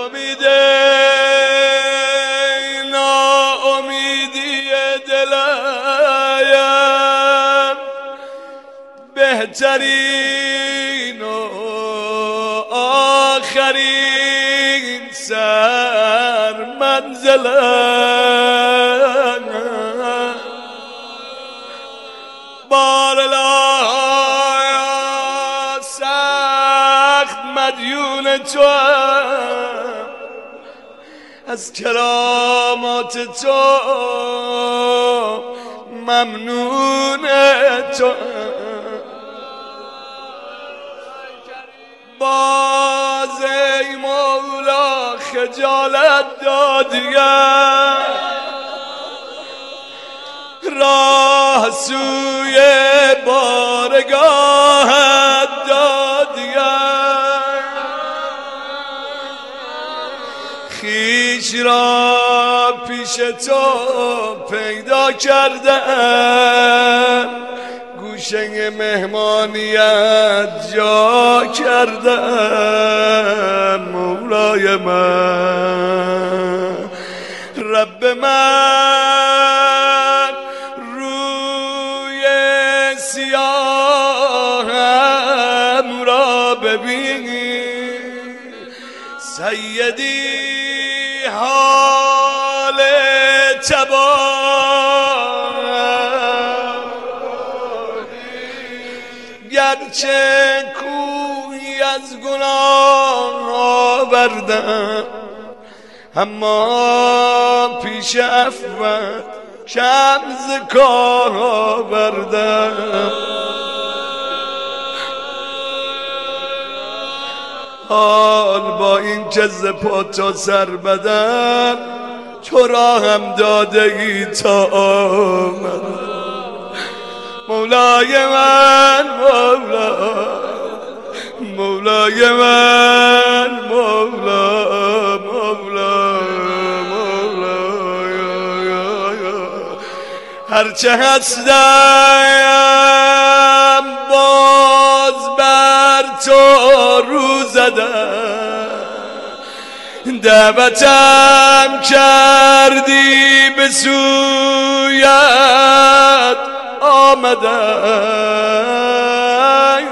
ناامیدی دلم بهترین و آخرین سر منزلم بارلا سخت مدیون توام از کرامات تو ممنون تو باز ای مولا خجالت دادیم راه سوی بارگاهت دادیم خیش را پیش تو پیدا کردم گوشه مهمانیت جا کردم مولای من رب من روی سیاهم را ببین سیدی حال تبا گرچه کوهی از گناه آوردم اما پیش عفوت کم ز کار آوردم حال با این که ز پا تا سر بدم تو را هم داده ای تا آمد مولای من مولای من هرچه هستم باز بر تو رو زدم دعوتم کردی به سویت آمدم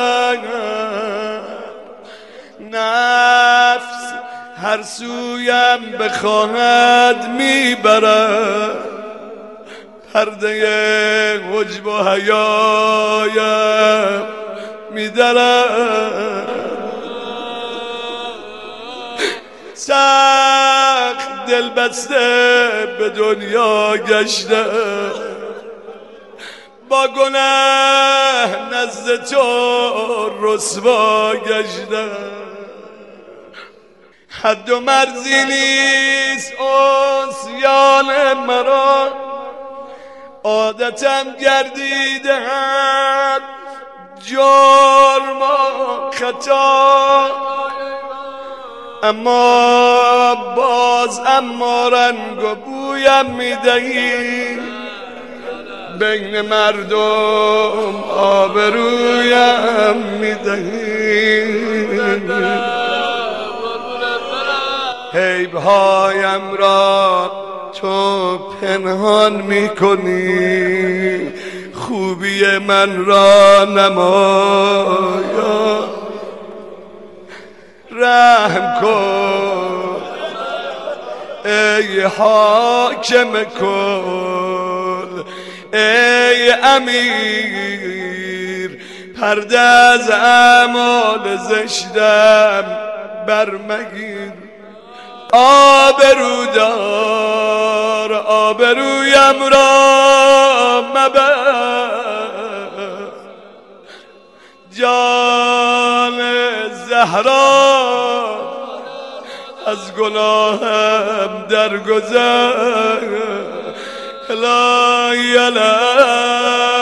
نفس هر سویم بخواهد میبرد پرده حجب و حیایم میدرد سخت دل بسته به دنیا گشته با گناه نزد تو رسوا گشته حد و مرزی نیست عصیان مرا عادتم گردیده هم جرم و خطا اما باز اما رنگ و بویم میدهی بین مردم آبرویم میدهی عیبهایم را تو پنهان میکنی خوبی من را نمایا رحم کن ای حاکم کن ای امیر پرده از اعمال زشتم برمگیر آبرودار آبرویم را مبر جان زهرا از گناهم درگذر لا یلا